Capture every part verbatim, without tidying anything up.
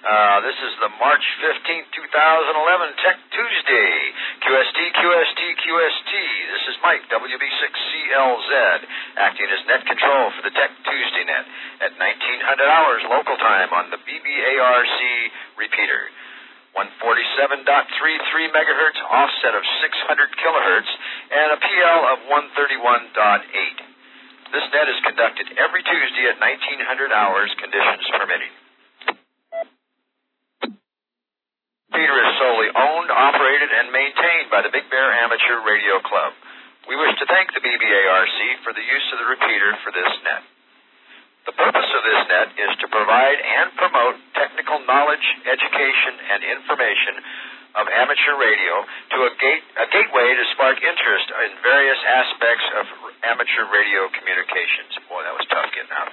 Uh, this is the March fifteenth, two thousand eleven Tech Tuesday. Q S T, Q S T, Q S T. This is Mike, W B six C L Z, acting as net control for the Tech Tuesday net at nineteen hundred hours local time on the B B A R C repeater. one forty-seven point three three megahertz, offset of six hundred kilohertz, and a P L of one thirty-one point eight. This net is conducted every Tuesday at nineteen hundred hours, conditions permitting. Repeater is solely owned, operated, and maintained by the Big Bear Amateur Radio Club. We wish to thank the B B A R C for the use of the repeater for this net. The purpose of this net is to provide and promote technical knowledge, education, and information of amateur radio to a, gate, a gateway to spark interest in various aspects of amateur radio communications. Boy, that was tough getting out.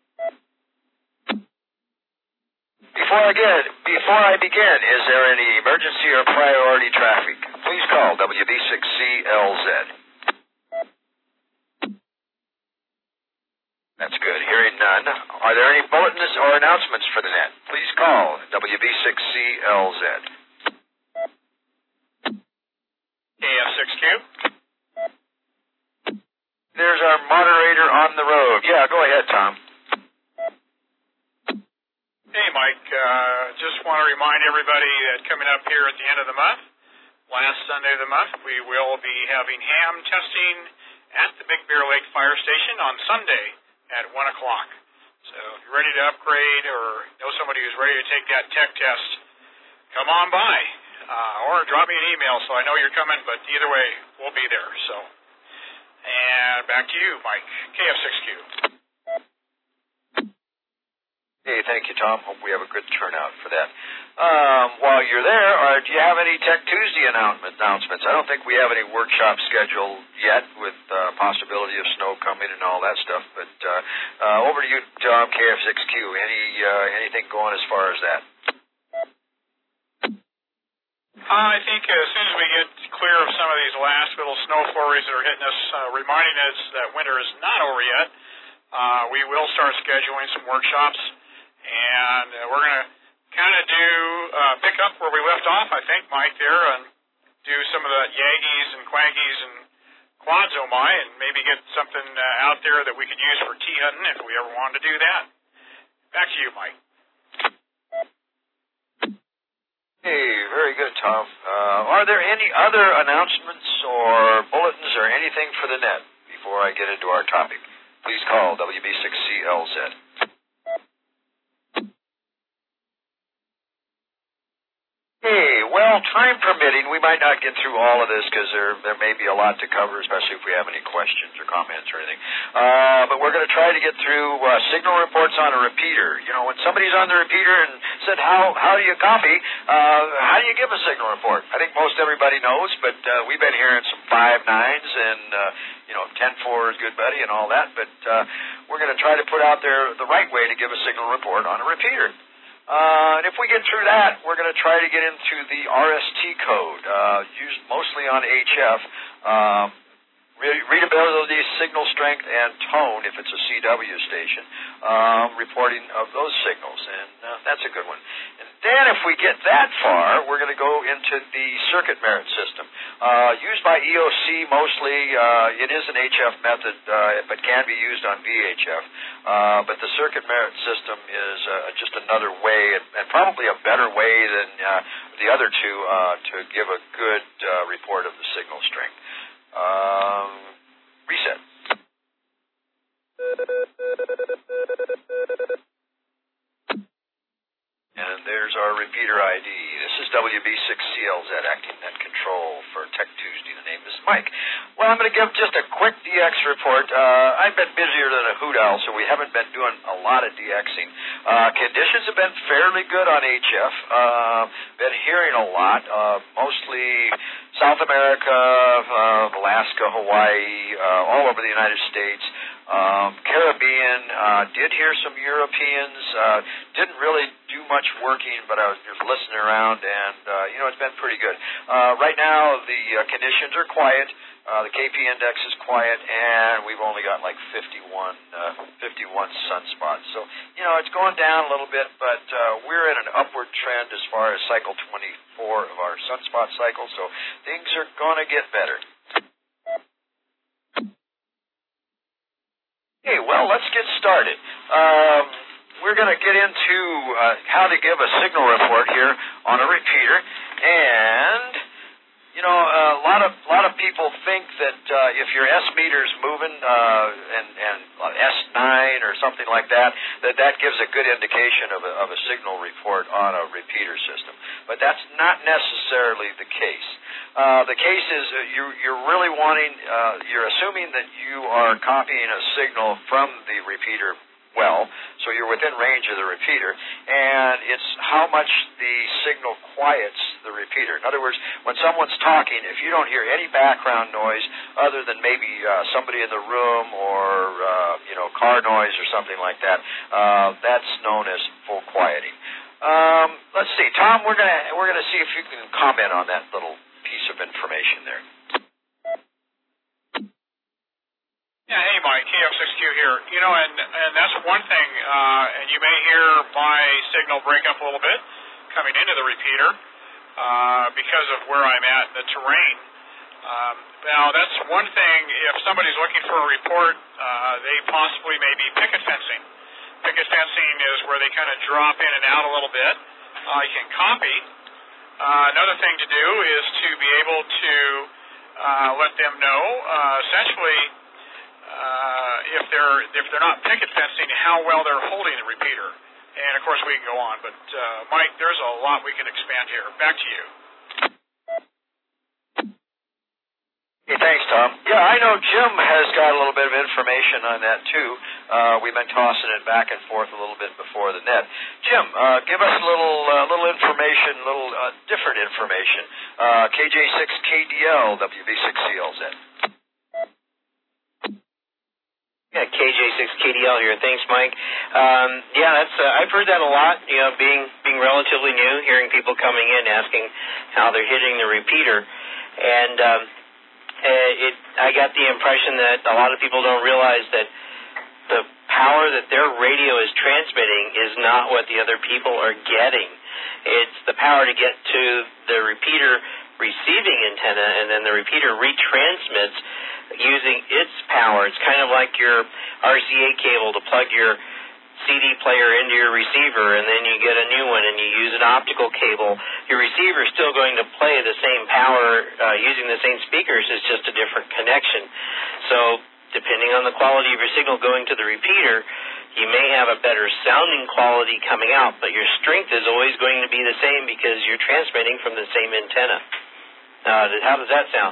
Before I, get, before I begin, is there any emergency or priority traffic? Please call W B six C L Z. That's good. Hearing none. Are there any bulletins or announcements for the net? Please call W B six C L Z. K F six Q. There's our moderator on the road. Yeah, go ahead, Tom. Hey, Mike. Uh, just want to remind everybody that coming up here at the end of the month, last Sunday of the month, we will be having ham testing at the Big Bear Lake Fire Station on Sunday at one o'clock. So if you're ready to upgrade or know somebody who's ready to take that tech test, come on by. Uh, or drop me an email so I know you're coming, but either way, we'll be there. So, and back to you, Mike, K F six Q. Hey, thank you, Tom. Hope we have a good turnout for that. Um, while you're there, uh, do you have any Tech Tuesday announcements? I don't think we have any workshop scheduled yet with uh, possibility of snow coming and all that stuff. But uh, uh, over to you, Tom, K F six Q. Any uh, anything going as far as that? Uh, I think as soon as we get clear of some of these last little snow flurries that are hitting us, uh, reminding us that winter is not over yet, uh, we will start scheduling some workshops. And uh, we're going to kind of do, uh, pick up where we left off, I think, Mike, there, and do some of the Yaggies and Quaggies and Quads, oh my, and maybe get something uh, out there that we could use for tea hunting if we ever wanted to do that. Back to you, Mike. Hey, very good, Tom. Uh, are there any other announcements or bulletins or anything for the net before I get into our topic? Please call W B six C L Z. Hey, well, time permitting, we might not get through all of this because there there may be a lot to cover, especially if we have any questions or comments or anything. Uh, but we're going to try to get through uh, signal reports on a repeater. You know, when somebody's on the repeater and said, how how do you copy, uh, how do you give a signal report? I think most everybody knows, but uh, we've been hearing some five nines and, uh, you know, ten four is good buddy and all that. But uh, we're going to try to put out there the right way to give a signal report on a repeater. Uh, and if we get through that, we're going to try to get into the R S T code, uh, used mostly on H F, um, re- readability, signal strength, and tone, if it's a C W station, um, reporting of those signals, and uh, that's a good one. And then if we get that far, we're going to go into the circuit merit system. Uh, used by E O C mostly, uh, it is an H F method, uh, but can be used on V H F. Uh, but the circuit merit system is uh, just another way, and, and probably a better way than uh, the other two, uh, to give a good uh, report of the signal strength. Um, reset. And there's our repeater I D. This is W B six C L Z, acting net control for Tech Tuesday. The name is Mike. Well, I'm going to give just a quick D X report. Uh, I've been busier than a hoot owl, so we haven't been doing a lot of DXing. Uh, conditions have been fairly good on H F. Uh, been hearing a lot, uh, mostly South America, uh, Alaska, Hawaii, uh, all over the United States. Um, Caribbean, uh, did hear some Europeans, uh, didn't really do much working, but I was just listening around, and, uh, you know, it's been pretty good. Uh, right now, the uh, conditions are quiet. Uh, the K P index is quiet, and we've only got like fifty-one, uh, fifty-one sunspots. So, you know, it's going down a little bit, but uh, we're in an upward trend as far as cycle twenty-four of our sunspot cycle, so things are going to get better. Okay, well, let's get started. Um, we're going to get into uh, how to give a signal report here on a repeater, and you know, a lot of a lot of people think that uh, if your S meter's moving uh, and, and S nine or something like that, that that gives a good indication of a, of a signal report on a repeater system. But that's not necessarily the case. Uh, the case is uh, you, you're really wanting, uh, you're assuming that you are copying a signal from the repeater well, so you're within range of the repeater, and it's how much the signal quiets the repeater. In other words, when someone's talking, if you don't hear any background noise other than maybe uh, somebody in the room or uh, you know, car noise or something like that, uh, that's known as full quieting. Um, let's see, Tom, we're gonna we're gonna see if you can comment on that little piece of information there. Yeah, hey, Mike, K F six Q here. You know, and and that's one thing, uh, and you may hear my signal break up a little bit coming into the repeater uh, because of where I'm at in the terrain. Um, now, that's one thing. If somebody's looking for a report, uh, they possibly may be picket fencing. Picket fencing is where they kind of drop in and out a little bit. Uh, you can copy. Uh, another thing to do is to be able to uh, let them know, uh, essentially, Uh, if they're if they're not picket fencing, how well they're holding the repeater. And, of course, we can go on. But, uh, Mike, there's a lot we can expand here. Back to you. Hey, thanks, Tom. Yeah, I know Jim has got a little bit of information on that, too. Uh, we've been tossing it back and forth a little bit before the net. Jim, uh, give us a little uh, little information, little uh, different information. Uh, K J six K D L, W B six C L Z. Yeah, K J six K D L here. Thanks, Mike. Um, yeah, that's uh, I've heard that a lot. You know, being being relatively new, hearing people coming in asking how they're hitting the repeater, and um, it I got the impression that a lot of people don't realize that the power that their radio is transmitting is not what the other people are getting. It's the power to get to the repeater receiving antenna, and then the repeater retransmits using its power. It's kind of like your R C A cable to plug your C D player into your receiver, and then you get a new one and you use an optical cable. Your receiver is still going to play the same power uh, using the same speakers. It's just a different connection. So depending on the quality of your signal going to the repeater, you may have a better sounding quality coming out, but your strength is always going to be the same because you're transmitting from the same antenna. Uh, how does that sound?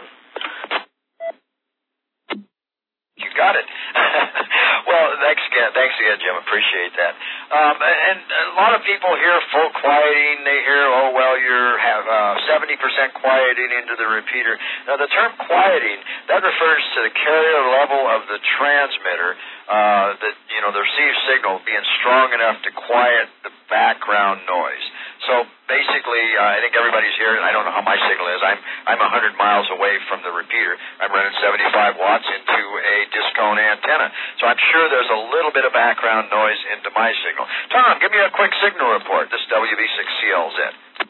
You got it. Well, thanks again. Thanks again, Jim. Appreciate that. Um, and a lot of people hear full quieting. They hear, oh, well, you're have uh, seventy percent quieting into the repeater. Now, the term quieting, that refers to the carrier level of the transmitter, uh, that, you know, the received signal being strong enough to quiet the background noise. So basically, uh, I think everybody's here, and I don't know how my signal is. I'm I'm one hundred miles away from the repeater. I'm running seventy-five watts into a discone antenna. So I'm sure there's a little bit of background noise into my signal. Tom, give me a quick signal report. This is W B six C L Z.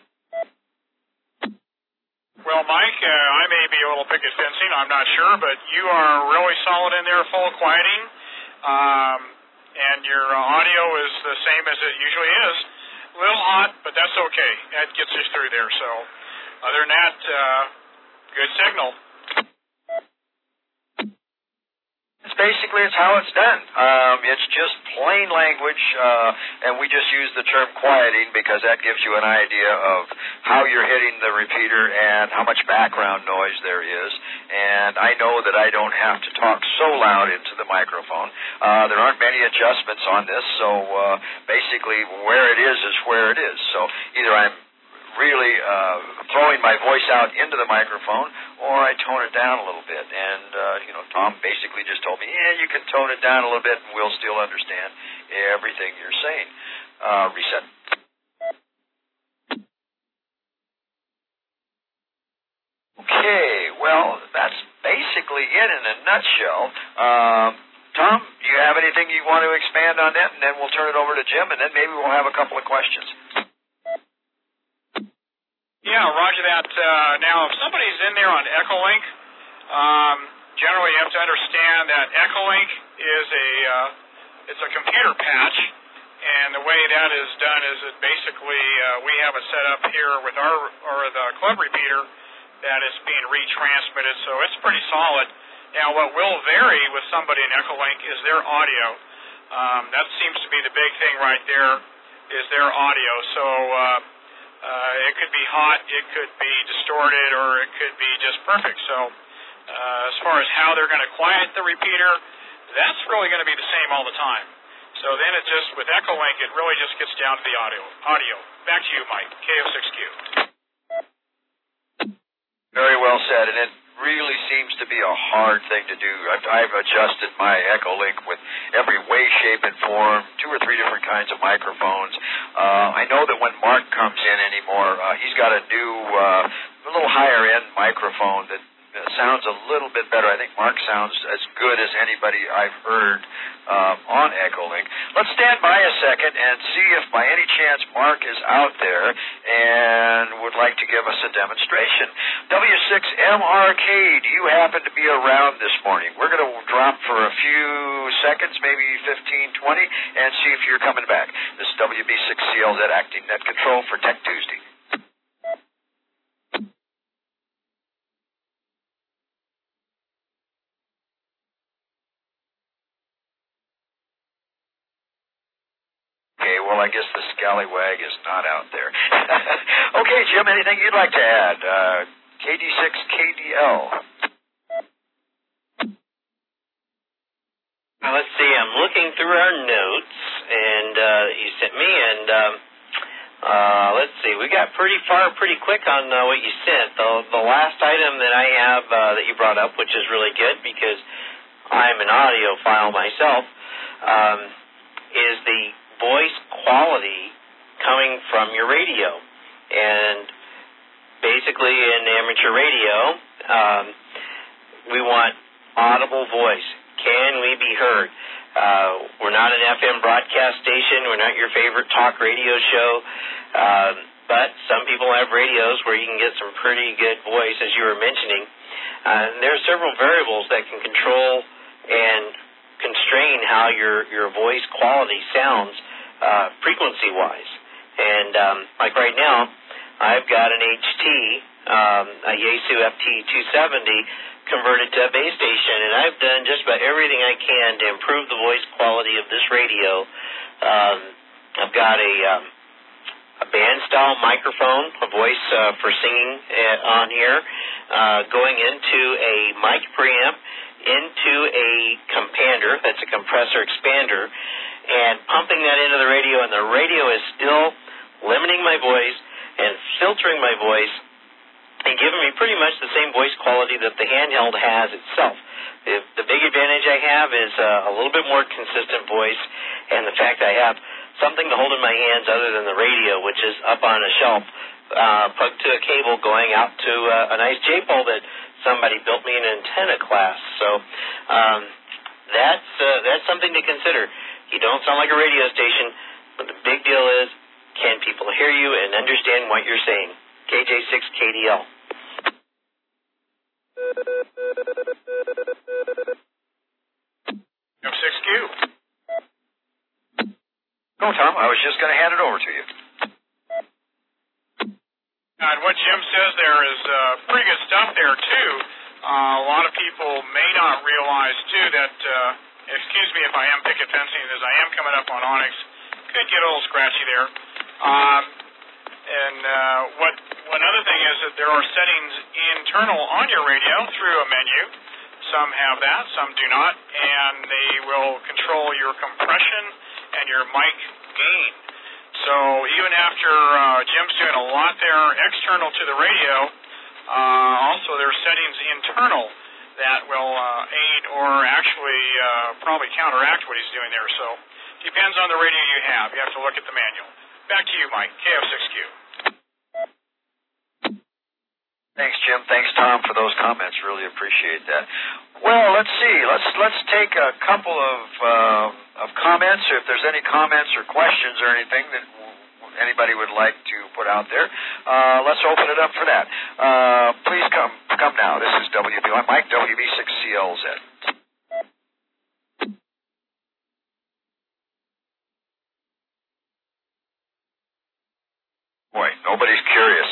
Well, Mike, uh, I may be a little picket fencing. I'm not sure, but you are really solid in there, full quieting. Um, and your uh, audio is the same as it usually is. A little hot, but that's okay. That gets us through there. So, other than that, uh, good signal. It's basically, it's how it's done. Um, it's just plain language, uh, and we just use the term quieting because that gives you an idea of how you're hitting the repeater and how much background noise there is. And I know that I don't have to talk so loud into the microphone. Uh, there aren't many adjustments on this, so uh, basically where it is is where it is. So either I'm really uh, throwing my voice out into the microphone, or I tone it down a little bit. And, uh, you know, Tom basically just told me, yeah, you can tone it down a little bit and we'll still understand everything you're saying. Uh, reset. Okay, well, that's basically it in a nutshell. Um, Tom, do you have anything you want to expand on that? And then we'll turn it over to Jim, and then maybe we'll have a couple of questions. Yeah, roger that. Uh, now, if somebody's in there on Echolink, um, generally you have to understand that Echolink is a uh, it's a computer patch, and the way that is done is that basically uh, we have it set up here with our or the club repeater that is being retransmitted, so it's pretty solid. Now, what will vary with somebody in Echolink is their audio. Um, that seems to be the big thing right there, is their audio. So uh, uh, it could be hot, it could be distorted, or it could be just perfect. So uh, as far as how they're going to quiet the repeater, that's really going to be the same all the time. So then it just, with Echolink, it really just gets down to the audio. Audio. Back to you, Mike, K O six Q. Very well said, and it really seems to be a hard thing to do. I've, I've adjusted my Echolink with every way, shape, and form, two or three different kinds of microphones. Uh, I know that when Mark comes in anymore, uh, he's got a new, uh, a little higher-end microphone that sounds a little bit better. I think Mark sounds as good as anybody I've heard um, on Echolink. Let's stand by a second and see if by any chance Mark is out there and would like to give us a demonstration. W six M R K, do you happen to be around this morning? We're going to drop for a few seconds, maybe fifteen, twenty, and see if you're coming back. This is W B six C L Z Acting Net Control for Tech Tuesday. Okay, well, I guess the scallywag is not out there. Okay, Jim, anything you'd like to add? Uh, K D six K D L. Well, let's see. I'm looking through our notes, and uh, you sent me, and um, uh, let's see. We got pretty far, pretty quick on uh, what you sent. The, the last item that I have uh, that you brought up, which is really good because I'm an audiophile myself, um, is the voice quality coming from your radio. And basically in amateur radio, um, we want audible voice. Can we be heard? Uh, we're not an F M broadcast station. We're not your favorite talk radio show. Um, but some people have radios where you can get some pretty good voice, as you were mentioning. Uh, and there are several variables that can control and constrain how your, your voice quality sounds uh, frequency-wise. And um, like right now, I've got an H T, um, a Yaesu F T two seventy converted to a base station, and I've done just about everything I can to improve the voice quality of this radio. Um, I've got a, um, a band-style microphone, a voice uh, for singing uh, on here, uh, going into a mic preamp, into a compander, that's a compressor expander, and pumping that into the radio, and the radio is still limiting my voice and filtering my voice and giving me pretty much the same voice quality that the handheld has itself. The, the big advantage I have is uh, a little bit more consistent voice, and the fact I have something to hold in my hands other than the radio, which is up on a shelf, uh, plugged to a cable going out to uh, a nice J-pole that somebody built me an antenna class. So um, that's uh, that's something to consider. You don't sound like a radio station, but the big deal is, can people hear you and understand what you're saying? K J six K D L. F six Q. No, Tom, I was just going to hand it over to you. And what Jim says there is uh, pretty good stuff there, too. Uh, a lot of people may not realize, too, that, uh, excuse me if I am picket fencing, as I am coming up on Onyx, could get a little scratchy there. Um, and uh, what one other thing is that there are settings internal on your radio through a menu. Some have that, some do not, and they will control your compression and your mic gain. So even after uh, Jim's doing a lot there external to the radio, uh, also there are settings internal that will uh, aid or actually uh, probably counteract what he's doing there. So depends on the radio you have. You have to look at the manual. Back to you, Mike, K F six Q. Thanks, Jim. Thanks, Tom, for those comments. Really appreciate that. Well, let's see. Let's let's take a couple of uh, of comments. If there's any comments or questions or anything that anybody would like to put out there, uh, let's open it up for that. Uh, please come come now. This is W B Mike W B six C L Z. Boy, nobody's curious.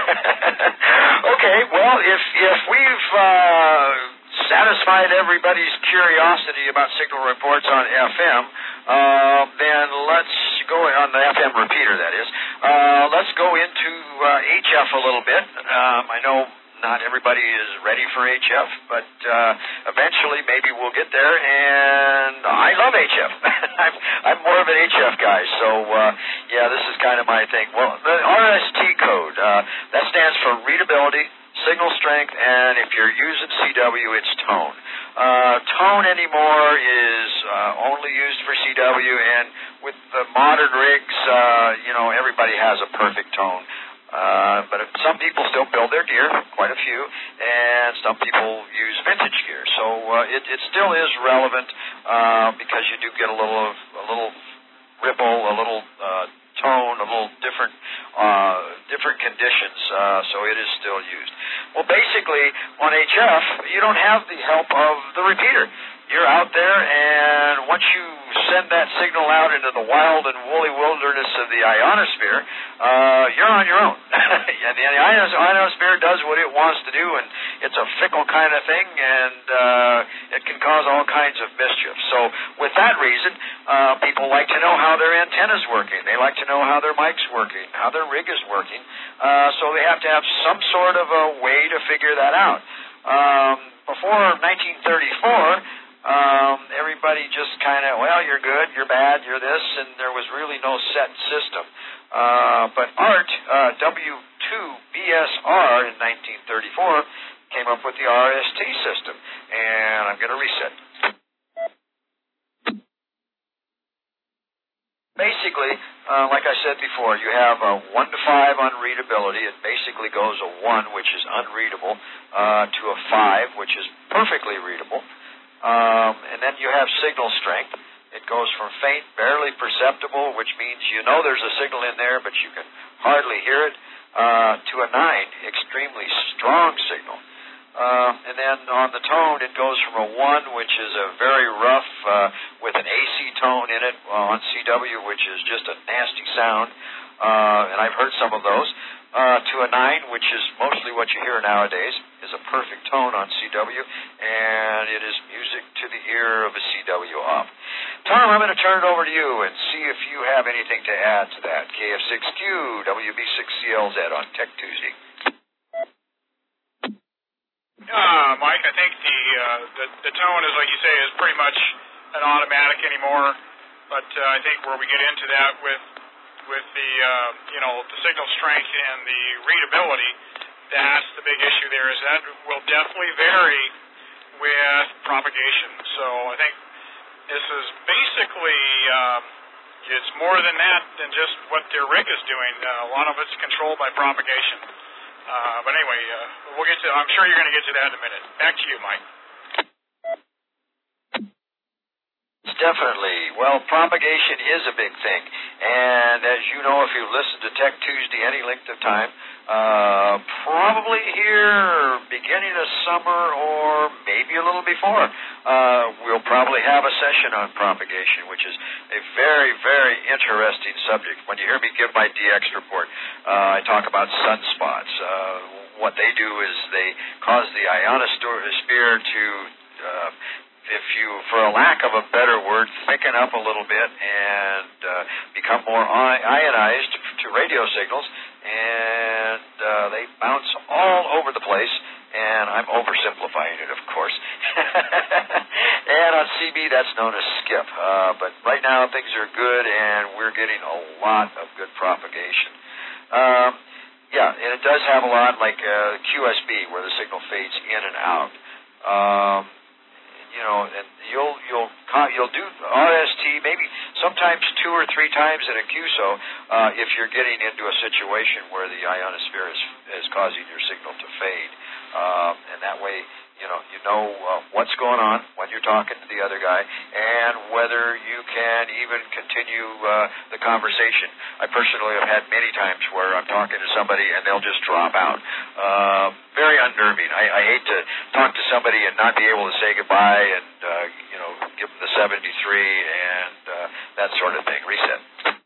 Okay, well, if if we've uh, satisfied everybody's curiosity about signal reports on F M, uh, then let's go on the F M repeater. That is, uh, let's go into uh, H F a little bit. Um, I know not everybody is ready for H F, but uh, eventually maybe we'll get there. And I love H F. I'm, I'm more of an H F guy, so uh, yeah, this is kind of my thing. Well, the R S T code, uh, that stands for readability, signal strength, and if you're using C W, it's tone. Uh, tone anymore is uh, only used for C W, and with the modern rigs, uh, you know, everybody has a perfect tone. Uh, but some people still build their gear, quite a few, and some people use vintage gear. So uh, it, it still is relevant uh, because you do get a little of, a little ripple, a little uh, tone, a little different uh, different conditions. Uh, so it is still used. Well, basically on H F, you don't have the help of the repeater. You're out there, and once you send that signal out into the wild and woolly wilderness of the ionosphere, uh, you're on your own. And the ionosphere does what it wants to do, and it's a fickle kind of thing, and uh, it can cause all kinds of mischief. So with that reason, uh, people like to know how their antenna's working. They like to know how their mic's working, how their rig is working. Uh, so they have to have some sort of a way to figure that out. Um, before nineteen thirty-four, Um, everybody just kind of, well, you're good, you're bad, you're this, and there was really no set system. Uh, but ART, uh, W two B S R in nineteen thirty-four came up with the R S T system, and I'm going to reset. Basically, uh, like I said before, you have a one to five unreadability. It basically goes a one, which is unreadable, uh, to a five, which is perfectly readable. Um, and then you have signal strength. It goes from faint, barely perceptible, which means you know there's a signal in there, but you can hardly hear it, uh, to a nine, extremely strong signal. Uh, and then on the tone, it goes from a one, which is a very rough, uh, with an A C tone in it, uh, on C W, which is just a nasty sound, uh, and I've heard some of those, uh, to a nine, which is mostly what you hear nowadays, is a perfect tone on C W, and it is music to the ear of a C W op. Tom, I'm going to turn it over to you and see if you have anything to add to that. K F six Q, W B six C L Z on Tech Tuesday. Uh, Mike, I think the, uh, the the tone is, like you say, is pretty much an automatic anymore, but uh, I think where we get into that with with the, uh, you know, the signal strength and the readability, that's the big issue there, is that will definitely vary with propagation. So I think this is basically, um, it's more than that than just what their rig is doing. Uh, a lot of it's controlled by propagation. Uh, but anyway, uh, we'll get to, I'm sure you're going to get to that in a minute. Back to you, Mike. Definitely. Well, propagation is a big thing. And as you know, if you've listened to Tech Tuesday any length of time, uh, probably here beginning of summer or maybe a little before, uh, we'll probably have a session on propagation, which is a very, very interesting subject. When you hear me give my D X report, uh, I talk about sunspots. Uh, what they do is they cause the ionosphere to uh, if you, for a lack of a better word, thicken up a little bit and uh, become more ionized to radio signals, and uh, they bounce all over the place, and I'm oversimplifying it, of course. And on C B, that's known as skip. Uh, but right now, things are good, and we're getting a lot of good Um, yeah, and it does have a lot like uh, Q S B, where the signal fades in and out. Um, you know, and you'll you'll you'll do R S T maybe sometimes two or three times in a Q S O uh, if you're getting into a situation where the ionosphere is is causing your signal to fade, um, and that way, you know, you know uh, what's going on when you're talking to the other guy, and whether you can even continue uh, the conversation. I personally have had many times where I'm talking to somebody and they'll just drop out. Uh, very unnerving. I, I hate to talk to somebody and not be able to say goodbye and uh, you know, give them the seventy-three and uh, that sort of thing. Reset.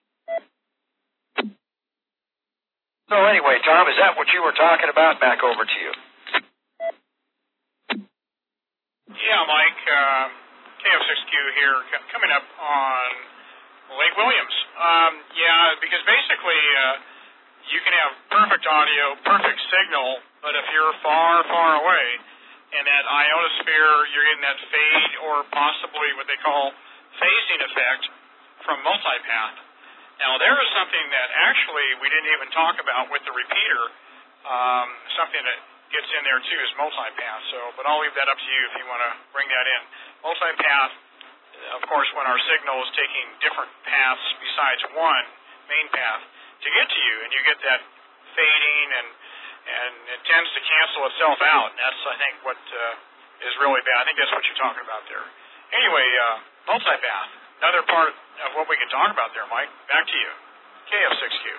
So anyway, Tom, is that what you were talking about? Back over to you. Yeah, Mike, uh, K F six Q here, c- coming up on Lake Williams. Um, yeah, because basically uh, you can have perfect audio, perfect signal, but if you're far, far away, and that ionosphere, you're getting that fade or possibly what they call phasing effect from multipath. Now, there is something that actually we didn't even talk about with the repeater, um, something that gets in there too is multipath. So, but I'll leave that up to you if you want to bring that in. Multipath, of course, when our signal is taking different paths besides one main path to get to you, and you get that fading, and and it tends to cancel itself out. And that's, I think, what uh, is really bad. I think that's what you're talking about there. Anyway, uh, multipath, another part of what we can talk about there, Mike. Back to you. K F six Q.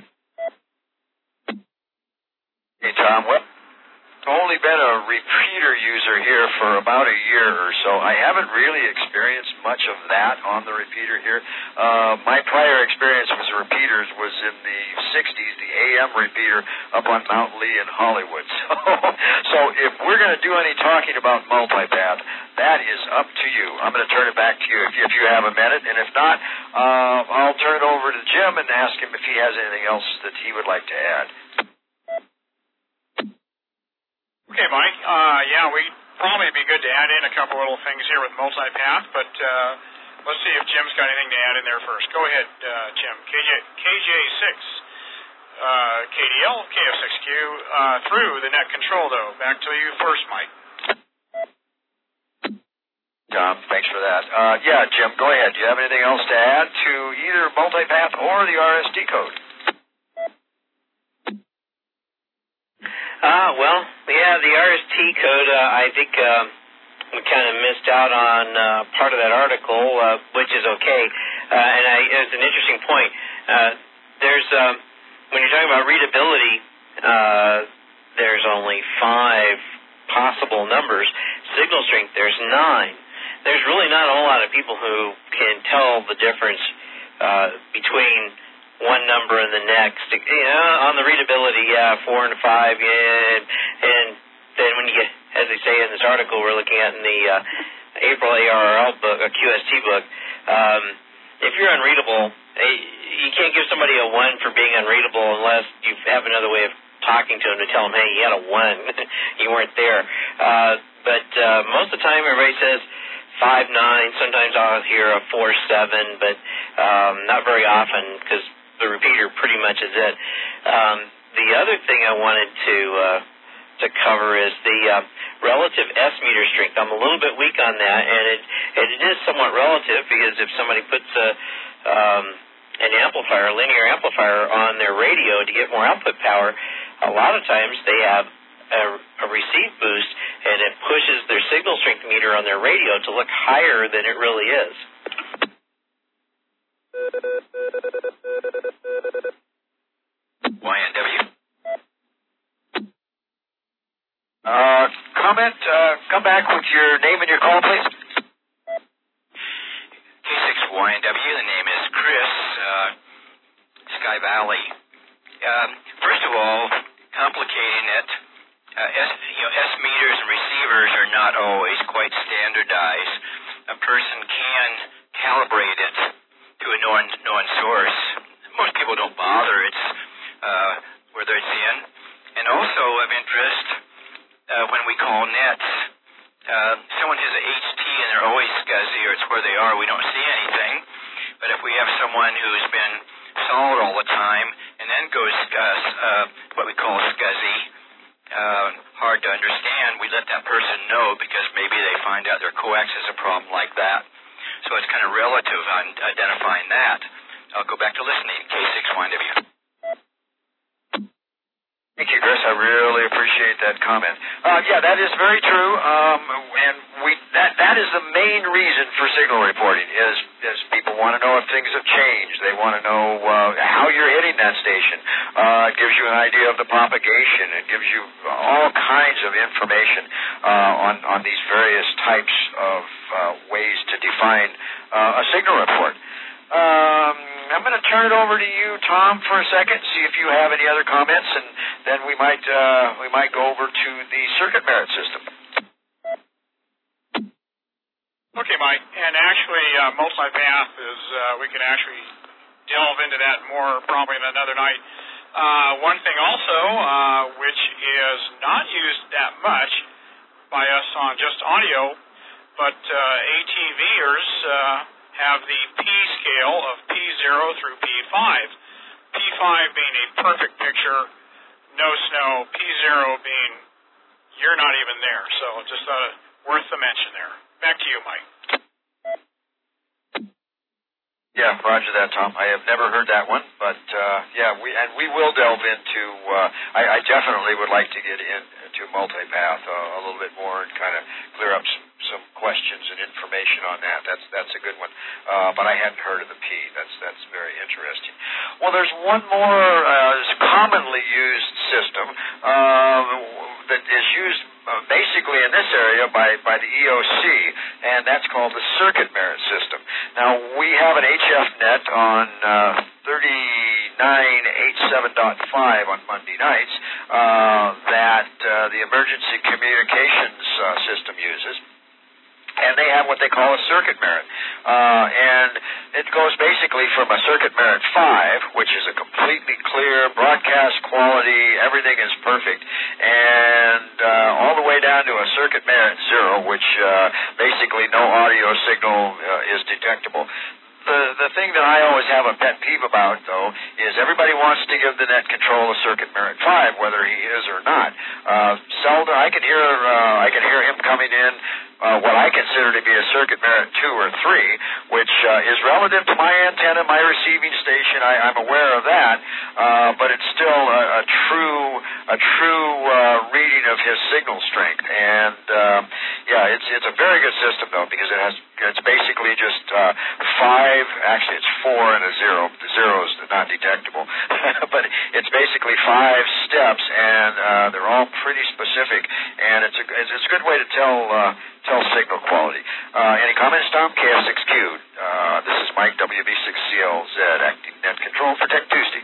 Hey, Tom. Well, I've only been a repeater user here for about a year or so. I haven't really experienced much of that on the repeater here. Uh, my prior experience with repeaters was in the sixties, the A M repeater up on Mount Lee in Hollywood. So, so if we're going to do any talking about multipath, that is up to you. I'm going to turn it back to you if, if you have a minute, and if not, uh, I'll turn it over to Jim and ask him if he has anything else that he would like to add. Okay, Mike. Uh, yeah, we'd probably be good to add in a couple little things here with multipath, but uh, let's see if Jim's got anything to add in there first. Go ahead, uh, Jim. K J, K J six, uh, K D L, K F six Q, uh, through the net control, though. Back to you first, Mike. Tom, thanks for that. Uh, yeah, Jim, go ahead. Do you have anything else to add to either multipath or the R S D code? Ah, uh, well, yeah, the R S T code, uh, I think uh, we kind of missed out on uh, part of that article, uh, which is okay. Uh, and I, it's an interesting point. Uh, there's, um, when you're talking about readability, uh, there's only five possible numbers. Signal strength, there's nine. There's really not a whole lot of people who can tell the difference uh, between one number and the next. You know, on the readability, yeah, four and five, yeah, and, and then when you get, as they say in this article we're looking at in the uh, April A R R L book, a Q S T book, um, if you're unreadable, you can't give somebody a one for being unreadable unless you have another way of talking to them to tell them, hey, you had a one, you weren't there. Uh, but uh, most of the time everybody says five nine. Sometimes I'll hear a four seven, but um, not very often because the repeater pretty much is it. Um, the other thing I wanted to uh, to cover is the uh, relative S meter strength. I'm a little bit weak on that, and it and it is somewhat relative because if somebody puts a um, an amplifier, a linear amplifier, on their radio to get more output power, a lot of times they have a, a receive boost, and it pushes their signal strength meter on their radio to look higher than it really is. Y N W. Uh, comment, uh, come back with your name and your call, please. K six Y N W, the name is Chris, uh, Sky Valley. Um, first of all, complicating it, uh, S, you know, S meters and receivers are not always quite standardized. A person can calibrate it to a known, known source. Most people don't bother. It's uh, whether it's in. And also of interest, uh, when we call nets, uh, someone has a H T and they're always scuzzy, or it's where they are, we don't see anything. But if we have someone who's been solid all the time and then goes scuzz, uh, what we call SCSI, uh, hard to understand, we let that person know because maybe they find out their coax has a problem like that. So it's kind of relative on identifying that. I'll go back to listening. K six Y N W. Thank you, Chris. I really appreciate that comment. Uh, yeah, that is very true, um, and we that that is the main reason for signal reporting. Is is people want to know if things have changed. They want to know uh, how you're hitting that station. Uh, it gives you an idea of the propagation. It gives you all kinds of information uh, on on these various types of uh, ways to define uh, a signal report. Um, I'm going to turn it over to you, Tom, for a second, see if you have any other comments, and then we might uh, we might go over to the circuit merit system. Okay, Mike. And actually, uh, multipath is uh, we can actually delve into that more probably in another night. Uh, one thing also, uh, which is not used that much by us on just audio, but uh, ATVers. Uh, have the P scale of P zero through P five. P five being a perfect picture, no snow, P zero being you're not even there. So just uh, worth the mention there. Back to you, Mike. Yeah, roger that, Tom. I have never heard that one, but uh, yeah, we and we will delve into. Uh, I, I definitely would like to get into multipath uh, a little bit more and kind of clear up some, some questions and information on that. That's that's a good one. Uh, but I hadn't heard of the P. That's that's very interesting. Well, there's one more uh, commonly used system uh, that is used uh, basically in this area by by the E O C, and that's called the circuit merit system. Now we have an H F net on uh, thirty-nine eighty-seven point five on Monday nights uh, that uh, the emergency communications uh, system uses. And they have what they call a circuit merit. Uh, and it goes basically from a circuit merit five, which is a completely clear broadcast quality, everything is perfect, and uh, all the way down to a circuit merit zero, which uh, basically no audio signal uh, is detectable. The, the thing that I always have a pet peeve about, though, is everybody wants to give the net control a circuit merit five, whether he is or not. Uh, seldom, I can hear, uh, I can hear him coming in uh, what I consider to be a circuit merit two or three, which uh, is relative to my antenna, my receiving station. I, I'm aware of that, uh, but it's still a, a true, a true uh, reading of his signal strength. And uh, yeah, it's it's a very good system though, because it has it's basically just uh, five. Actually, it's four and a zero. The zero is not detectable, but it's basically five steps, and uh, they're all pretty specific. And it's a it's, it's a good way to tell uh, tell signal quality. Uh, any comments, Tom? K F six Q. Uh, this is Mike, W B six C L Z, acting net control for Tech Tuesday.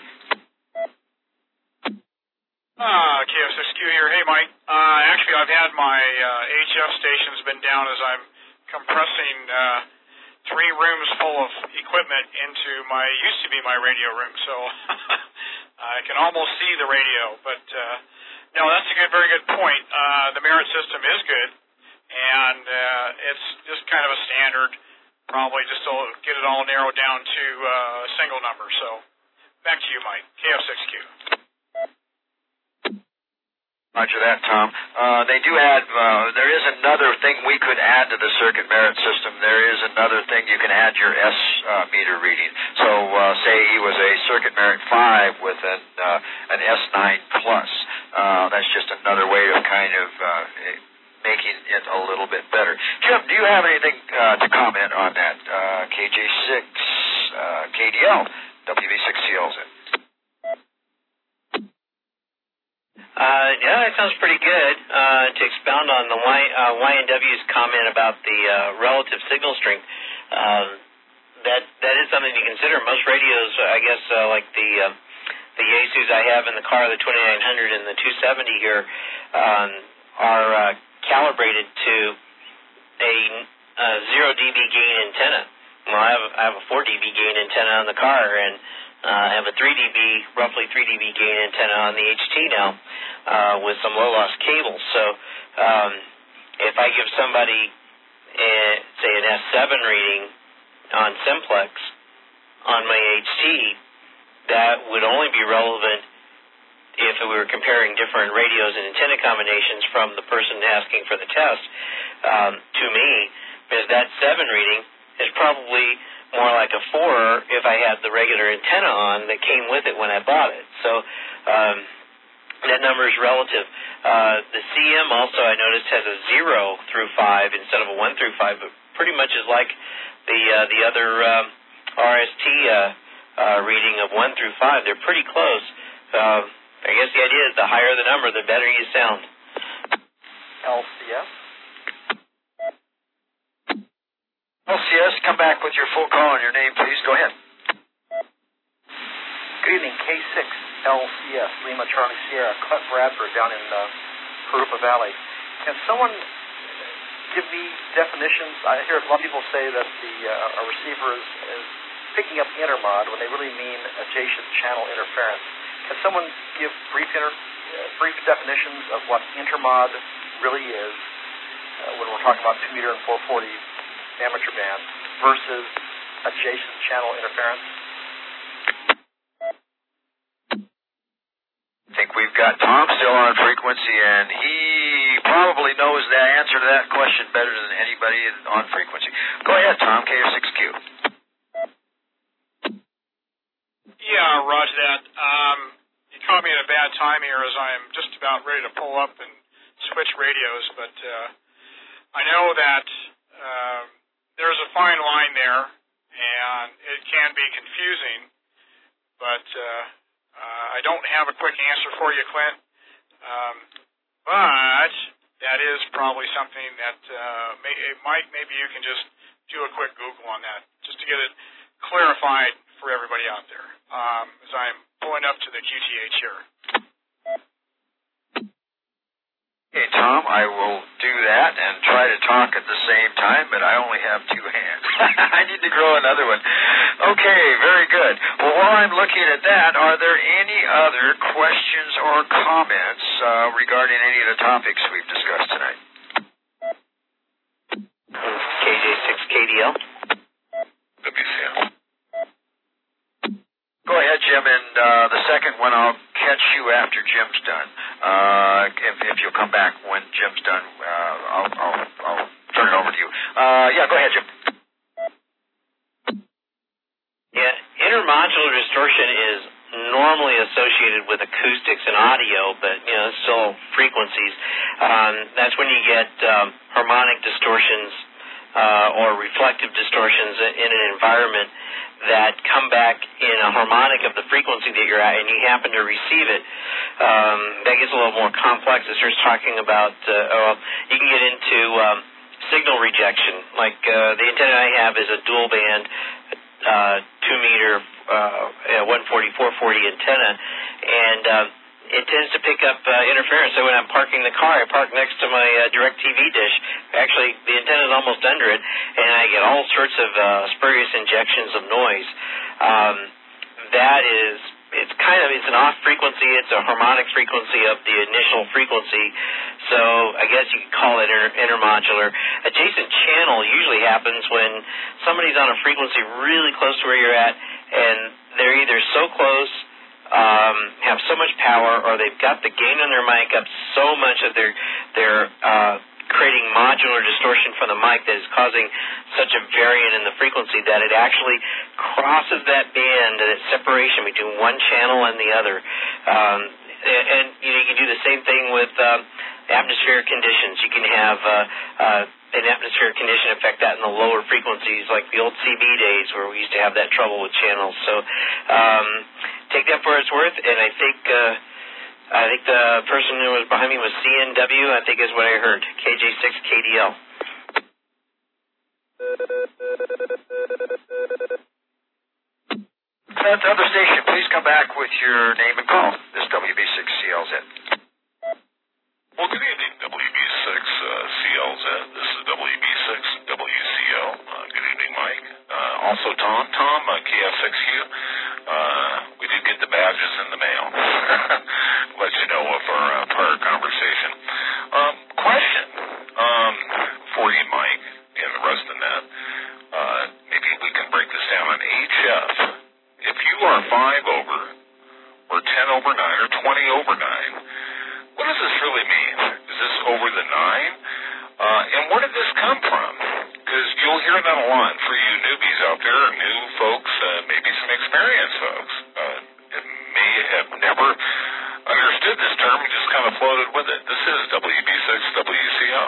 Uh, K F six Q here. Hey, Mike. Uh, actually, I've had my uh, H F stations been down as I'm compressing uh, three rooms full of equipment into my, used to be my radio room, so I can almost see the radio. But, uh, no, that's a good, very good point. Uh, the merit system is good, and uh, it's just kind of a standard, probably just to get it all narrowed down to uh, a single number. So, back to you, Mike. K F six Q. Roger that, Tom. Uh, they do add, uh, there is another thing we could add to the circuit merit system. There is another thing you can add your S uh, meter reading. So, uh, say he was a circuit merit five with an, uh, an S nine plus. Uh, that's just another way of kind of uh, making it a little bit better. Jim, do you have anything uh, to comment on that? Uh, K J six, uh, K D L, W B six C L Z. Uh, yeah, that sounds pretty good. Uh, to expound on the y, uh, Y N W's comment about the uh, relative signal strength, um, that that is something to consider. Most radios, I guess, uh, like the uh, the Yaesus I have in the car, the twenty-nine hundred and the two seventy here, um, are uh, calibrated to a, a zero dB gain antenna. Well, I have I have a four dB gain antenna on the car, and Uh, I have a three dB, roughly three dB gain antenna on the H T now uh, with some low-loss cables. So um, if I give somebody, a, say, an S seven reading on Simplex on my H T, that would only be relevant if we were comparing different radios and antenna combinations from the person asking for the test, um, to me, is that seven reading is probably more like a four if I had the regular antenna on that came with it when I bought it. So um, that number is relative. Uh, the C M also, I noticed, has a zero through five instead of a one through five, but pretty much is like the uh, the other um, R S T uh, uh, reading of one through five. They're pretty close. Uh, I guess the idea is the higher the number, the better you sound. L C S? L C S, come back with your full call and your name, please. Go ahead. Good evening, K six L C S, Lima Charlie Sierra, Clint Bradford down in uh, Jurupa Valley. Can someone give me definitions? I hear a lot of people say that the uh, a receiver is, is picking up intermod when they really mean adjacent channel interference. Can someone give brief inter, uh, brief definitions of what intermod really is uh, when we're talking about two meter and four forty amateur band versus adjacent channel interference? I think we've got Tom still on frequency, and he probably knows the answer to that question better than anybody on frequency. Go ahead, Tom, K six Q. Yeah, roger that. Um, you caught me at a bad time here as I am just about ready to pull up and switch radios, but uh, I know that uh, there's a fine line there, and it can be confusing, but uh, uh, I don't have a quick answer for you, Clint. Um, but that is probably something that uh, may, it might, maybe you can just do a quick Google on that, just to get it clarified for everybody out there, um, as I'm pulling up to the Q T H here. Okay, Tom, I will do that and try to talk at the same time, but I only have two hands. I need to grow another one. Okay, very good. Well, while I'm looking at that, are there any other questions or comments uh, regarding any of the topics we've discussed tonight? K J six K D L. W C L. Go ahead, Jim, and uh, the second one I'll catch you after Jim's done. Uh, if, if you'll come back when Jim's done, uh, I'll, I'll, I'll turn it over to you. Uh, yeah, go ahead, Jim. Yeah, intermodular distortion is normally associated with acoustics and audio, but, you know, still frequencies. Um, that's when you get um, harmonic distortions uh, or reflective distortions in an environment that come back in a harmonic of the frequency that you're at, and you happen to receive it. Um, that gets a little more complex. It starts talking about, uh, oh, you can get into um, signal rejection. Like uh, the antenna I have is a dual band, uh, two meter, uh, one forty, four forty antenna, and uh, it tends to pick up uh, interference. So when I'm parking the car, I park next to my uh, direct T V dish. Actually, the antenna is almost under it, and I get all sorts of uh, spurious injections of noise. Um, that is, it's kind of, it's an off frequency. It's a harmonic frequency of the initial frequency. So I guess you could call it inter- intermodular. Adjacent channel usually happens when somebody's on a frequency really close to where you're at, and they're either so close, Um, have so much power, or they've got the gain on their mic up so much that they're they're uh, creating modular distortion from the mic that is causing such a variant in the frequency that it actually crosses that band, that separation between one channel and the other. Um, and, and you know, you can do the same thing with um, atmospheric conditions. You can have uh, uh, an atmospheric condition affect that in the lower frequencies, like the old C B days where we used to have that trouble with channels. So um, take that for its worth, and I think uh, I think the person who was behind me was C N W, I think is what I heard, K J six K D L. At the other station, please come back with your name and call. This is W B six C L Z. Well, good evening, W B six uh, C L Z. This is W B six W C L. Uh, good evening, Mike. Uh, also, Tom. Tom, uh, K F six Q. Uh, we did get the badges in the mail. Let you know of our uh, prior conversation. Um, question um, for you, Mike, and the rest of that. Uh, maybe we can break this down on H F. If you are five over, or ten over nine, or or twenty over nine. What does this really mean? Is this over the nine? Uh, and where did this come from? Because you'll hear that a lot for you newbies out there, new folks, uh, maybe some experienced folks. Uh, may have never understood this term and just kind of floated with it. This is W B six W C L.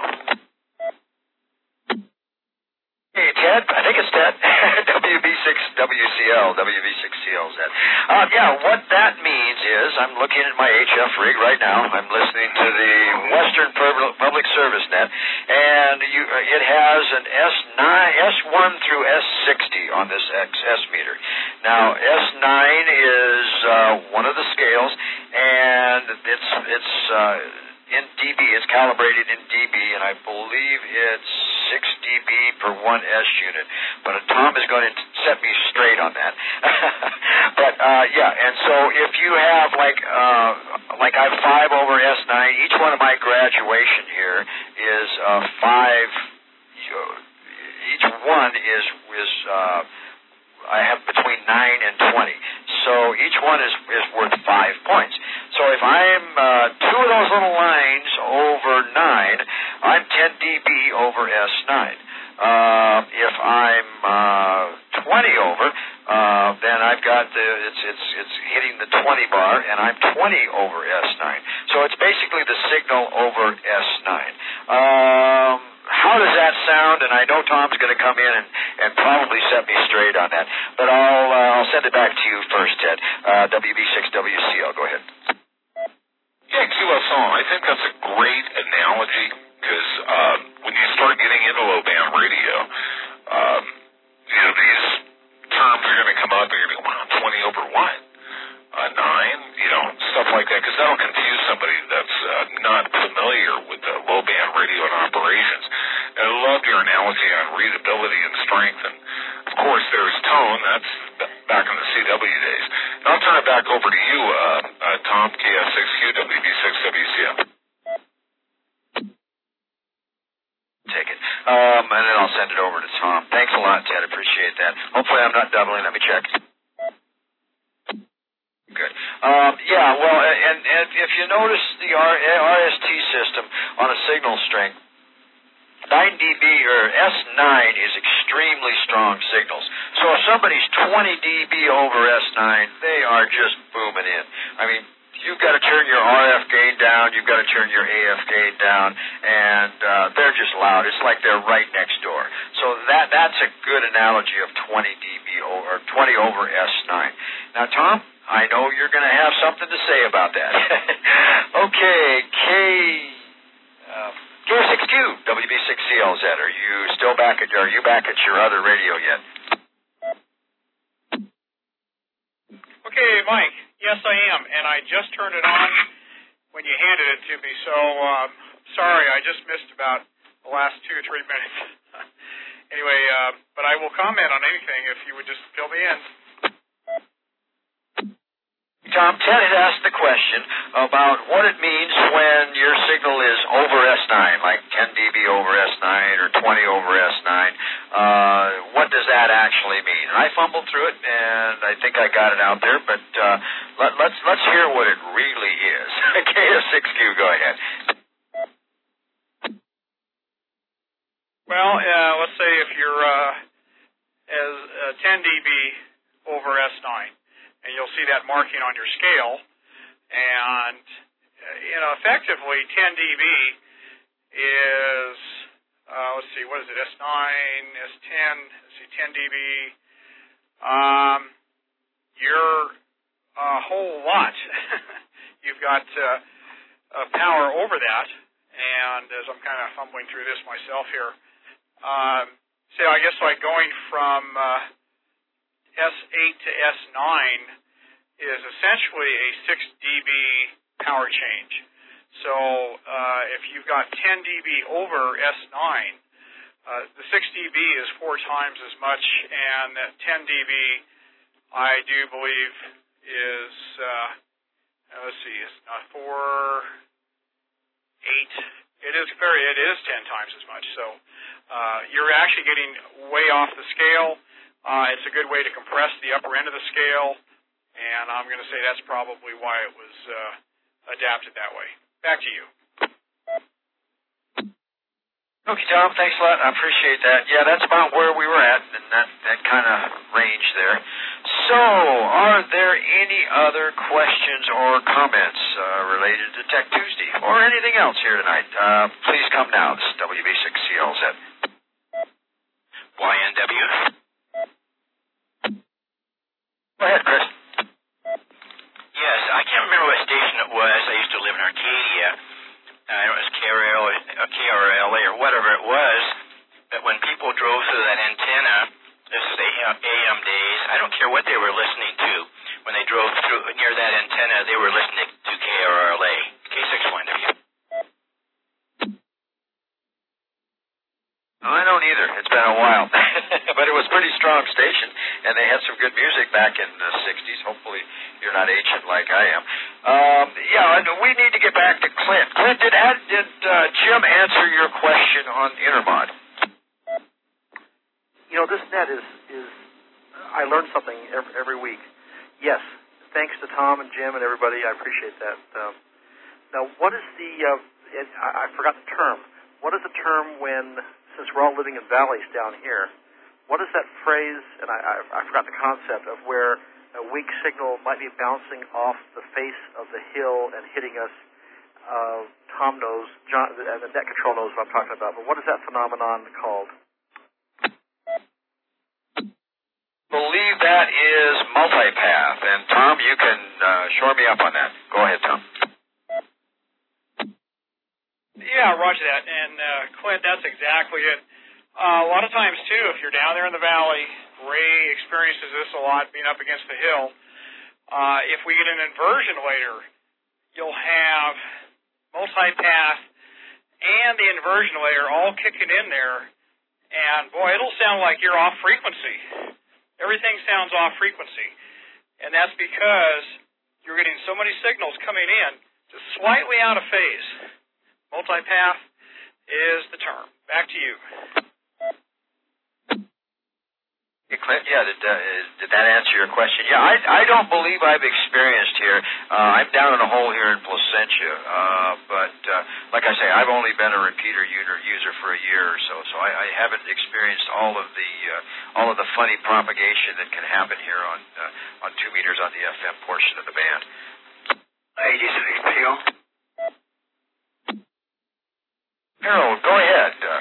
Hey, Ted. I think it's Ted. W B six W C L. W B six C L Z. Uh, yeah, what that means is I'm looking at my H F rig right now. I'm listening to the Western Public Service Net, and you, uh, it has an S nine, S one through S sixty on this X S meter. Now, S nine is uh, one of the scales, and it's it's uh, in D B. It's calibrated in D B, and I believe it's six D B per one S unit. But uh, Tom is going to set me straight on that. But uh, yeah, and so if you have like uh, like I have five over S nine, each one of my graduation here is uh, five. Each one is is. Uh, I have between nine and twenty. So each one is, is worth five points. So if I'm uh, two of those little lines over nine, I'm ten D B over S nine. Uh, if I'm uh, twenty over, uh, then I've got the, it's, it's, it's hitting the twenty bar, and I'm twenty over S nine. So it's basically the signal over S nine. Um, How does that sound? And I know Tom's going to come in and, and probably set me straight on that. But I'll uh, I'll send it back to you first, Ted. Uh, W B six W C L. Go ahead. Yeah, Q S L. I think that's a great analogy because um, when you start getting into low band radio, um, you know these terms are going to come up. You're going to go, wow, twenty over what? Uh, nine, you know, stuff like that, because that'll confuse somebody that's uh, not familiar with the low band radio and operations. And I loved your analogy on readability and strength, and of course there's tone. That's back in the C W days. And I'll turn it back over to you, uh, uh, Tom, K F six Q, W B six W C L. Take it, um, and then I'll send it over to Tom. Thanks a lot, Ted. Appreciate that. Hopefully I'm not doubling. Let me check. Good. Um, yeah, well, and, and if you notice the R S T system on a signal strength, nine D B or S nine is extremely strong signals. So if somebody's twenty D B over S nine, they are just booming in. I mean, you've got to turn your R F gain down, you've got to turn your A F gain down, and uh, they're just loud. It's like they're right next door. So that that's a good analogy of twenty D B over twenty over S nine. Now, Tom, I know you're going to have something to say about that. Okay, K uh, K six Q W B six C L Z. Are you still back at? Are you back at your other radio yet? Okay, Mike. Yes, I am, and I just turned it on when you handed it to me. So um, sorry, I just missed about the last two or three minutes. Anyway, uh, but I will comment on anything if you would just fill me in. Tom, Ted had asked the question about what it means when your signal is over S nine, like ten D B over S nine or twenty over S nine. Uh, what does that actually mean? And I fumbled through it, and I think I got it out there, but uh, let, let's let's hear what it really is. K F six Q, go ahead. Well, uh, let's say if you're uh, as uh, ten D B over S nine. And you'll see that marking on your scale. And, you know, effectively, ten D B is, uh, let's see, what is it, S nine, S ten, let's see, ten D B. Um, you're a whole lot. You've got uh, uh, power over that. And as I'm kind of fumbling through this myself here, um, so I guess like going from... Uh, S eight to S nine is essentially a six D B power change. So uh, if you've got ten D B over S nine, uh, the six D B is four times as much, and that ten D B, I do believe, is, uh, let's see, it's not four, eight. It is very, it is ten times as much. So uh, you're actually getting way off the scale. Uh, it's a good way to compress the upper end of the scale, and I'm going to say that's probably why it was uh, adapted that way. Back to you. Okay, Tom, thanks a lot. I appreciate that. Yeah, that's about where we were at, and that, that kind of range there. So, are there any other questions or comments uh, related to Tech Tuesday or anything else here tonight? Uh, please come now. This is W B six C L Z. Y N W. Go ahead, Chris. Yes, I can't remember what station it was. I used to live in Arcadia. Uh, it was K R L, K R L A or whatever it was. But when people drove through that antenna, this is A M days, I don't care what they were listening to. When they drove through near that antenna, they were listening to K R L A. K six Y N W. I don't either. It's been a while. But it was a pretty strong station, and they had some good music back in the sixties. Hopefully you're not ancient like I am. Um, yeah, we need to get back to Clint. Clint, did, did uh, Jim answer your question on Intermod? You know, this net is, is I learn something every, every week. Yes, thanks to Tom and Jim and everybody. I appreciate that. Um, now, what is the, uh, it, I, I forgot the term. What is the term when, since we're all living in valleys down here, what is that phrase, and I, I, I forgot the concept, of where a weak signal might be bouncing off the face of the hill and hitting us? Uh, Tom knows, John, and the net control knows what I'm talking about, but what is that phenomenon called? Believe that is multipath, and Tom, you can uh, shore me up on that. Go ahead, Tom. Yeah, roger that. And uh, Clint, that's exactly it. Uh, a lot of times, too, if you're down there in the valley, Ray experiences this a lot being up against the hill. Uh, if we get an inversion later, you'll have multipath and the inversion layer all kicking in there, and boy, it'll sound like you're off frequency. Everything sounds off frequency, and that's because you're getting so many signals coming in just slightly out of phase. Multipath is the term. Back to you. Hey, Clint, yeah, did, uh, did that answer your question? Yeah, I, I don't believe I've experienced here. Uh, I'm down in a hole here in Placentia, uh, but uh, like I say, I've only been a repeater user for a year or so, so I, I haven't experienced all of the uh, all of the funny propagation that can happen here on uh, on two meters on the F M portion of the band. eighty-six P O. Harold, go ahead. Uh,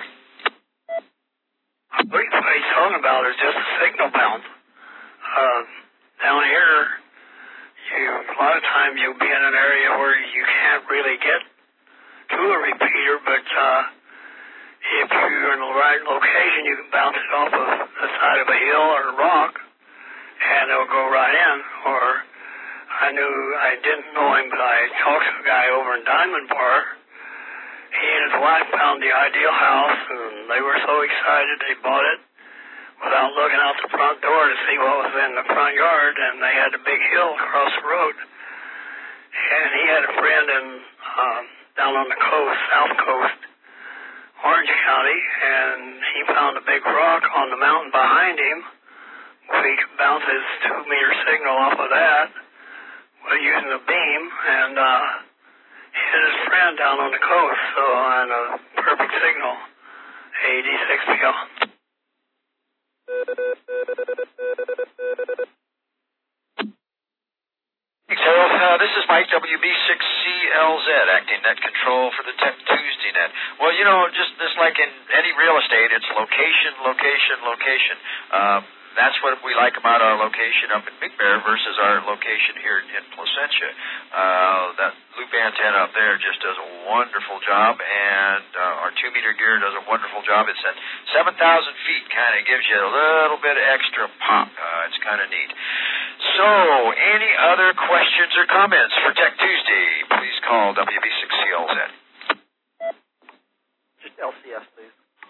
What he's talking about is just a signal bounce. Uh, down here, you a lot of times you'll be in an area where you can't really get to a repeater, but uh, if you're in the right location, you can bounce it off of the side of a hill or a rock, and it'll go right in. Or I knew, I didn't know him, but I talked to a guy over in Diamond Bar. He and his wife found the ideal house, and they were so excited they bought it without looking out the front door to see what was in the front yard, and they had a big hill across the road. And he had a friend in um, down on the coast, south coast, Orange County, and he found a big rock on the mountain behind him where he could bounce his two-meter signal off of that with using a beam, and uh, hit his friend down on the coast, so on a perfect signal, eighty-six P O. Thanks, Harold. Uh, this is Mike, W B six C L Z, acting net control for the Tech Tuesday net. Well, you know, just just like in any real estate, it's location, location, location. Uh, That's what we like about our location up in Big Bear versus our location here in Placentia. Uh, that loop antenna up there just does a wonderful job, and uh, our two-meter gear does a wonderful job. It's at seven thousand feet, kind of gives you a little bit of extra pop. Uh, it's kind of neat. So, any other questions or comments for Tech Tuesday? Please call W B six C L Z. Just L C S, please.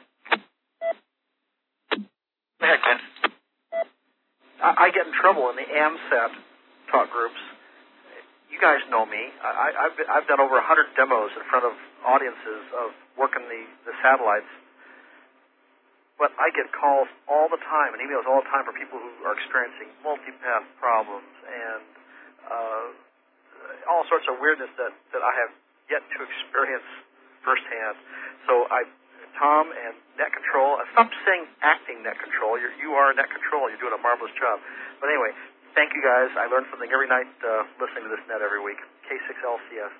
Go ahead, Clint. I, I get in trouble in the AMSAT talk groups. You guys know me. I, I've, been, I've done over one hundred demos in front of audiences of working the, the satellites. But I get calls all the time and emails all the time from people who are experiencing multipath problems and uh, all sorts of weirdness that, that I have yet to experience firsthand. So I, Tom and Net Control, uh, stop saying acting Net Control. You're, you are Net Control. You're doing a marvelous job. But anyway, thank you guys. I learn something every night uh, listening to this net every week. K six L C S.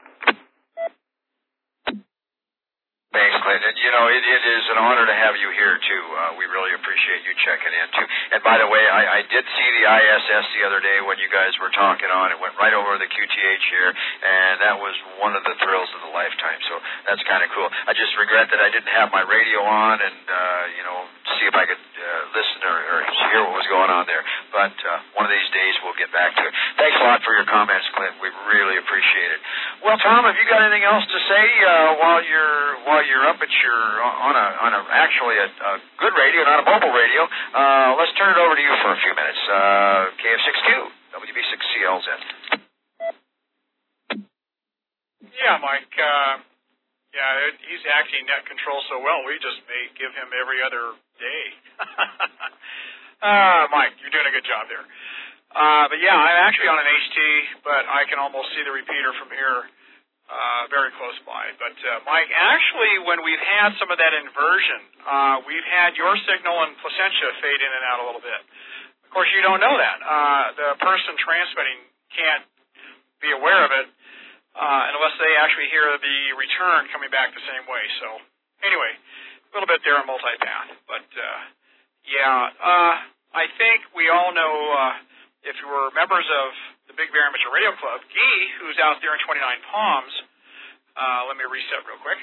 Thanks, Clinton. You know, it, it is an honor to have you here, too. Uh, we really appreciate you checking in, too. And by the way, I, I did see the I S S the other day when you guys were talking on. It went right over the Q T H here, and that was one of the thrills of the lifetime. So that's kind of cool. I just regret that I didn't have my radio on and, uh, you know, see if I could uh, listen or, or hear what was going on there. But uh, one of these days we'll get back to it. Thanks a lot for your comments, Clint. We really appreciate it. Well, Tom, have you got anything else to say uh, while you're while you're up at your on a on a actually a, a good radio, not a mobile radio? Uh, let's turn it over to you for a few minutes. Uh, K F six Q, W B six C L Z. Yeah, Mike. Uh, yeah, it, he's acting Net Control so well, we just may give him every other day. uh, Mike, you're doing a good job there. Uh, but yeah, I'm actually on an H T, but I can almost see the repeater from here, uh, very close by. But, uh, Mike, actually, when we've had some of that inversion, uh, we've had your signal and Placentia fade in and out a little bit. Of course, you don't know that. Uh, the person transmitting can't be aware of it, uh, unless they actually hear the return coming back the same way. So, anyway, a little bit there in multipath. But, uh, yeah, uh, I think we all know, uh, if you were members of the Big Bear Amateur Radio Club, Guy, who's out there in twenty-nine Palms, uh, let me reset real quick,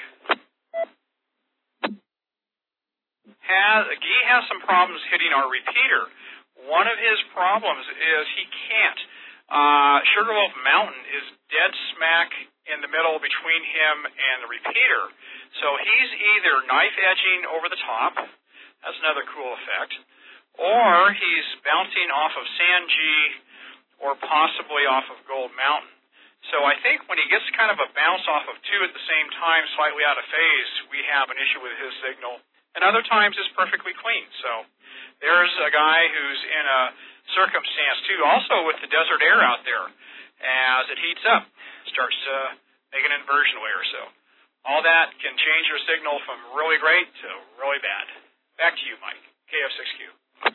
has, Guy has some problems hitting our repeater. One of his problems is he can't. Uh, Sugarloaf Mountain is dead smack in the middle between him and the repeater. So he's either knife edging over the top, that's another cool effect, or he's bouncing off of Sanji or possibly off of Gold Mountain. So I think when he gets kind of a bounce off of two at the same time, slightly out of phase, we have an issue with his signal. And other times it's perfectly clean. So there's a guy who's in a circumstance, too, also with the desert air out there. As it heats up, starts to make an inversion layer. So all that can change your signal from really great to really bad. Back to you, Mike. K F six Q.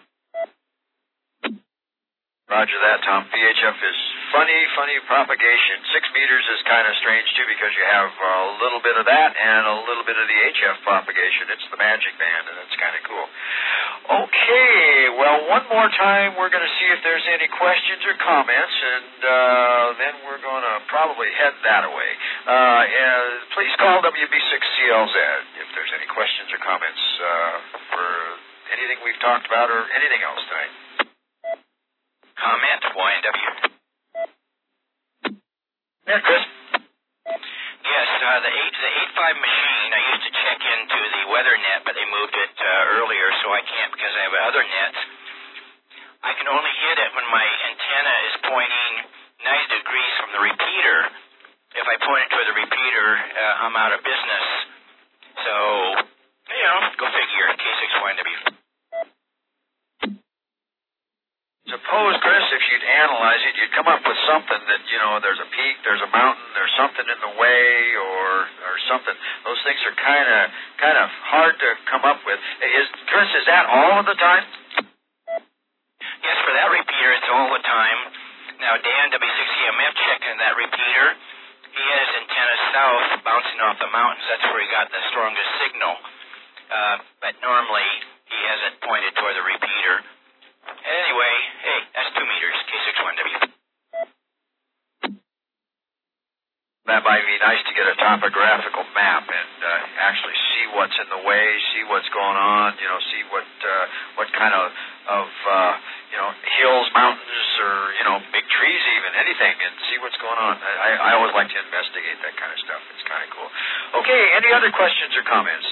Roger that, Tom. V H F is funny, funny propagation. Six meters is kind of strange, too, because you have a little bit of that and a little bit of the H F propagation. It's the magic band, and it's kind of cool. Okay, well, one more time, we're going to see if there's any questions or comments, and uh, then we're going to probably head that away. Uh, and please call W B six C L Z if there's any questions or comments uh, for anything we've talked about or anything else tonight. Comment, Y N W. Yeah, Chris? Yes, uh, the eight the eight five machine, I used to check into the weather net, but they moved it uh, earlier, so I can't because I have other nets. I can only hit it when my antenna is pointing ninety degrees from the repeater. If I point it toward the repeater, uh, I'm out of business. So, you know, go figure, K six Y N W. Suppose, Chris, if you'd analyze it, you'd come up with something that, you know, there's a peak, there's a mountain, there's something in the way, or or something. Those things are kind of kind of hard to come up with. Is Chris, is that all of the time? Yes, for that repeater, it's all the time. Now, Dan, W six E M F checking that repeater. He has antenna south, bouncing off the mountains. That's where he got the strongest signal. Uh, but normally, he has it pointed toward the repeater. Anyway, hey, that's two meters, K six one W. That might be nice to get a topographical map and uh, actually see what's in the way, see what's going on, you know, see what uh, what kind of, of uh, you know, hills, mountains, or, you know, big trees even, anything, and see what's going on. I, I always like to investigate that kind of stuff. It's kind of cool. Okay, any other questions or comments?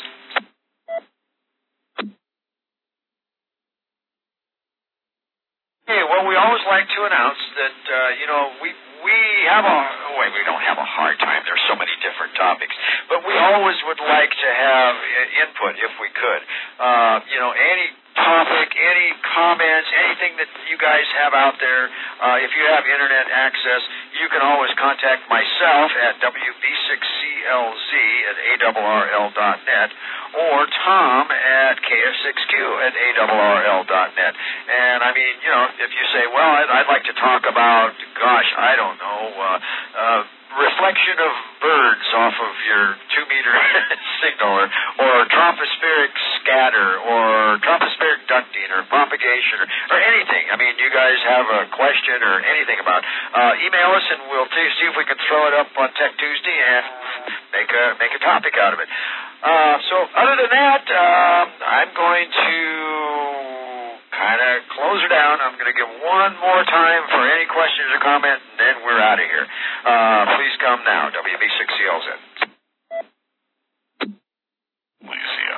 Okay, well, we always like to announce that, uh, you know, we we have a, oh, wait, we don't have a hard time. There's so many different topics. But we always would like to have input if we could. Uh, you know, any topic, any comments, anything that you guys have out there, uh, if you have internet access, myself at W B six C L Z at A R R L dot net or Tom at K F six Q at A R R L dot net. And, I mean, you know, if you say, well, I'd, I'd like to talk about, gosh, I don't know, uh, uh, reflection of birds off of your two-meter signal, or, or tropospheric scatter, or tropospheric ducting, or propagation, or, or anything. I mean, you guys have a question or anything about, uh, email us and we'll t- see if we can throw it up on Tech Tuesday and make a make a topic out of it. Uh, so other than that, um, I'm going to kind of close her down. I'm going to give one more time for any questions or comment, and then we're out of here. Uh, please come now, W B six C L Z. Lucia.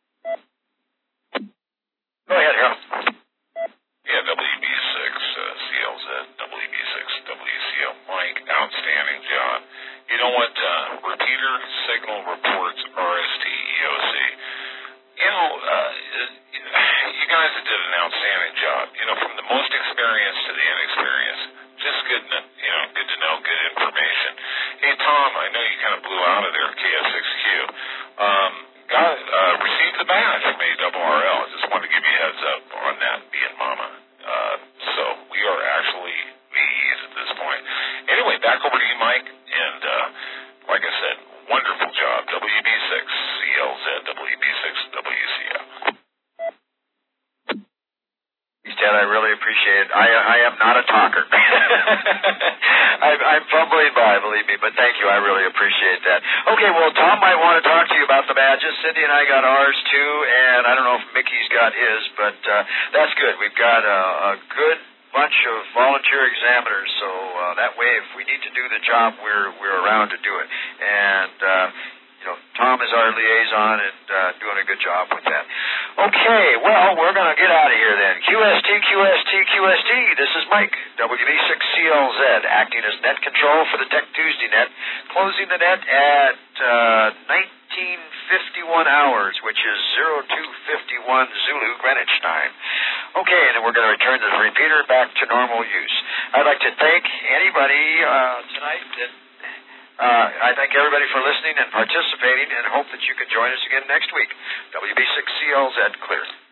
Go ahead, Harold. Yeah, W B six uh, C L Z, W B six W C L. Mike, outstanding job. You know what? Uh, repeater signal reports R S T E O C. You know, uh, you guys did an outstanding job. You know, from the most experienced to the inexperienced. Just good, you know, good to know, good information. Hey, Tom, I know you kind of blew out of there at K F six Q. Um, got uh, received the badge from A R R L. I just wanted to give you a heads up on that, being Mama. Uh, so we are actually V's at this point. Anyway, back over to you, Mike. And uh, like I said, wonderful job. W B six C L Z, W B six W C L. Ted, I really appreciate it. I, I am not a talker. I'm, I'm fumbling by, believe me, but thank you. I really appreciate that. Okay, well, Tom might want to talk to you about the badges. Cindy and I got ours, too, and I don't know if Mickey's got his, but uh, that's good. We've got a, a good bunch of volunteer examiners, so uh, that way if we need to do the job, we're, we're around to do it. And, uh, you know, Tom is our liaison and uh, doing a good job with that. Okay, well, we're going to get out of here then. Q S T, Q S T, Q S T. This is Mike, W B six C L Z, acting as net control for the Tech Tuesday net, closing the net at uh, nineteen fifty-one hours, which is oh two fifty-one Zulu Greenwich time. Okay, and then we're going to return the repeater back to normal use. I'd like to thank anybody uh, tonight that Uh, I thank everybody for listening and participating, and hope that you can join us again next week. W B six C L Z, clear.